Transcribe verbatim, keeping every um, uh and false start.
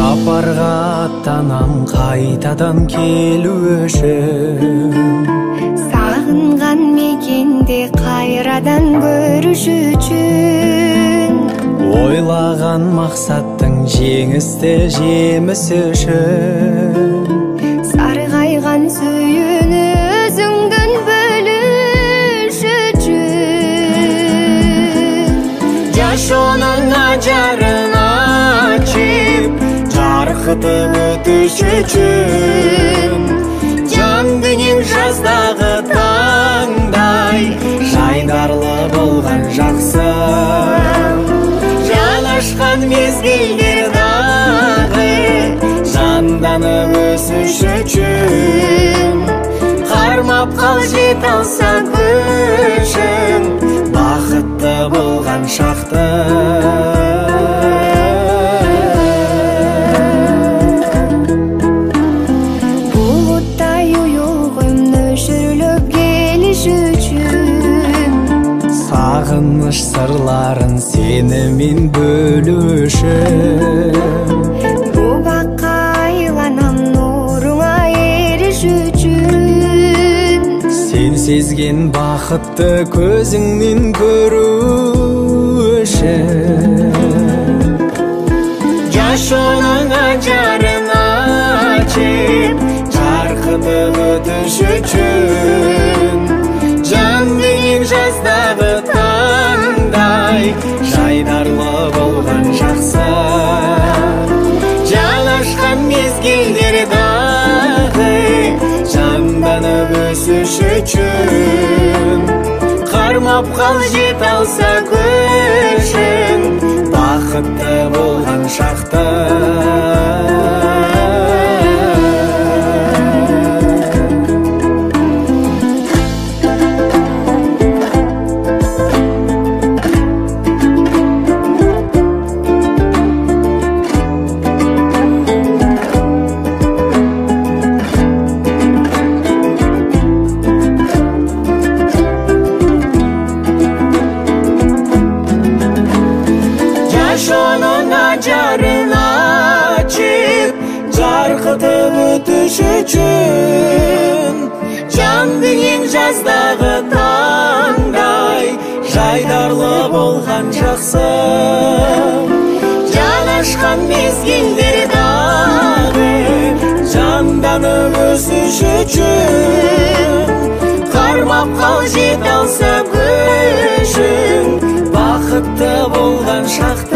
Сапарға аттанам қайтадан келу үшін, сағынған мекенде қайрадан көріш үшін, ойлаған мақсаттың жеңісті жемісі үшін, сарғайған сүйіні өзіңден бөліш үшін. Жашоның ажарын açıp жарқытып өтіш үшін, жандының жаздағы таңдай жайдарлы болған жақсы. Жалашқан мезгілдер дағы жанданып өсіш үшін, қармап қал жет алса көшің бақытты болған шақты. Бұлттай ұйығым нөшіріліп келіш үшін, сағыныш сырларын сенімен бөлу үшін, бұл баққа айланам нұрыңа еріш үшін. сен сезген бақытты көзіңнен көру үшін, жашоның ажарын açıp жарқытып өтіш үшін, жандының жаздағы таңдай жайдарлы болған жақсы. Жалашқан мезгілдер дағы жанданып өсіш үшін, қармап қал жет алса көшің бақытты болған шақты. Жашоның ажарын açıp жарқытып өтіш үшін, жандының жаздағы таңдай жайдарлы болған жақсы. Жалашқан мезгілдер дағы жанданып өсіш үшін, қармап қал жет алса көшің бақытты болған шақты.